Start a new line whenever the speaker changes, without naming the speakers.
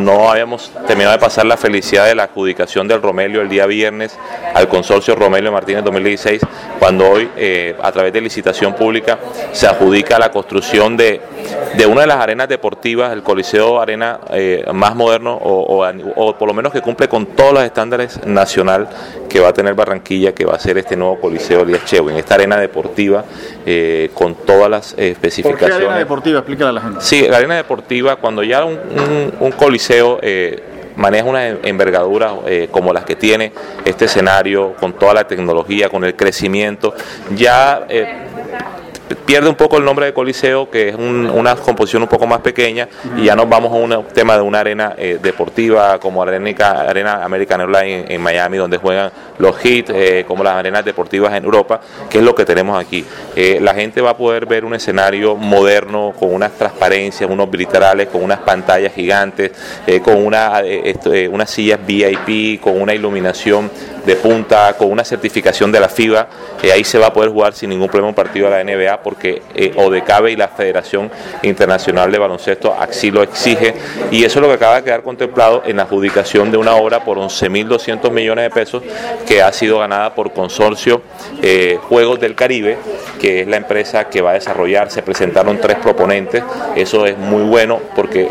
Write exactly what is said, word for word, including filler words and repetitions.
no habíamos terminado de pasar la felicidad de la adjudicación del Romelio el día viernes al consorcio Romelio Martínez dos mil dieciséis, cuando hoy eh, a través de licitación pública se adjudica la construcción de, de una de las arenas deportivas, el Coliseo Arena eh, más moderno o, o, o por lo menos que cumple con todos los estándares nacional que va a tener Barranquilla, que va a ser este nuevo Coliseo Elías Chewin, esta arena deportiva eh, con todas las eh, especificaciones.
¿Por qué arena deportiva? Explícale a la gente.
Sí, la arena deportiva, cuando ya un, un, un coliseo eh, maneja una envergadura eh, como las que tiene este escenario, con toda la tecnología, con el crecimiento, ya eh, pierde un poco el nombre de coliseo, que es un, una composición un poco más pequeña, y ya nos vamos a un tema de una arena eh, deportiva como la arena, arena American Airlines en, en Miami, donde juegan los Heat, eh, como las arenas deportivas en Europa, que es lo que tenemos aquí. Eh, la gente va a poder ver un escenario moderno, con unas transparencias, unos vitrales, con unas pantallas gigantes, eh, con una, eh, esto, eh, unas sillas V I P, con una iluminación de punta, con una certificación de la FIBA. Eh, ahí se va a poder jugar sin ningún problema un partido de la N B A, porque eh, ODECABE y la Federación Internacional de Baloncesto así lo exige, y eso es lo que acaba de quedar contemplado en la adjudicación de una obra por once mil doscientos millones de pesos, que ha sido ganada por Consorcio eh, Juegos del Caribe, que es la empresa que va a desarrollar. Se presentaron tres proponentes, eso es muy bueno porque